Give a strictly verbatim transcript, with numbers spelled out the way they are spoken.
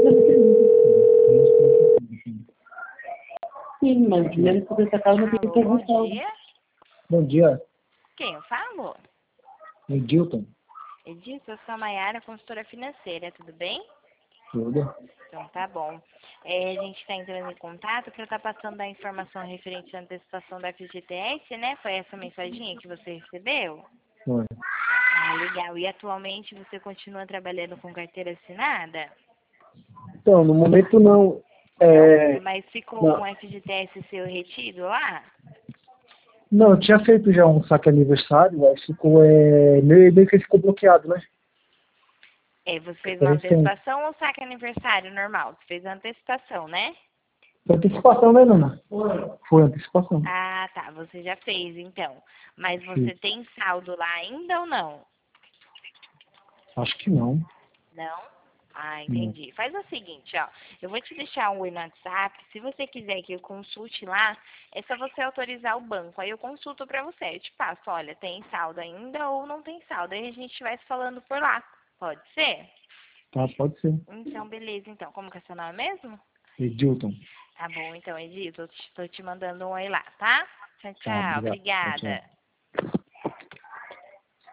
Sim, mas mesmo que essa casa não tem que ter Bom ressalva. dia. Bom dia, Quem eu falo? Edilton. Edilson, eu sou a Maiara, consultora financeira, tudo bem? Tudo? Então tá bom. É, a gente está entrando em contato para estar passando a informação referente à antecipação da F G T S, né? Foi essa mensaginha que você recebeu? Foi. Ah, legal. E atualmente você continua trabalhando com carteira assinada? Então, no momento não. É, Mas ficou não, um F G T S seu retido lá? não, eu tinha feito já um saque aniversário, aí ficou, é, meio, meio que ficou bloqueado, né? É, você fez Foi uma recente. antecipação ou saque aniversário normal? Você fez a antecipação, né? Foi antecipação, né, Nana? Foi antecipação. Ah, tá. Você já fez, então. Mas Sim. você tem saldo lá ainda ou não? Acho que não. Não? Ah, Não. entendi. Faz o seguinte, ó. Eu vou te deixar um oi no WhatsApp. Se você quiser que eu consulte lá, é só você autorizar o banco. Aí eu consulto pra você. Eu te passo, olha, tem saldo ainda ou não tem saldo. Aí a gente vai se falando por lá. Pode ser? Tá, pode ser. Então, beleza. Então, como que é seu nome mesmo? Edilton. Tá bom, então, Edito. Tô te, tô te mandando um oi lá, tá? Tchau, Tá, tchau. obrigado. Tchau, tchau. Obrigada.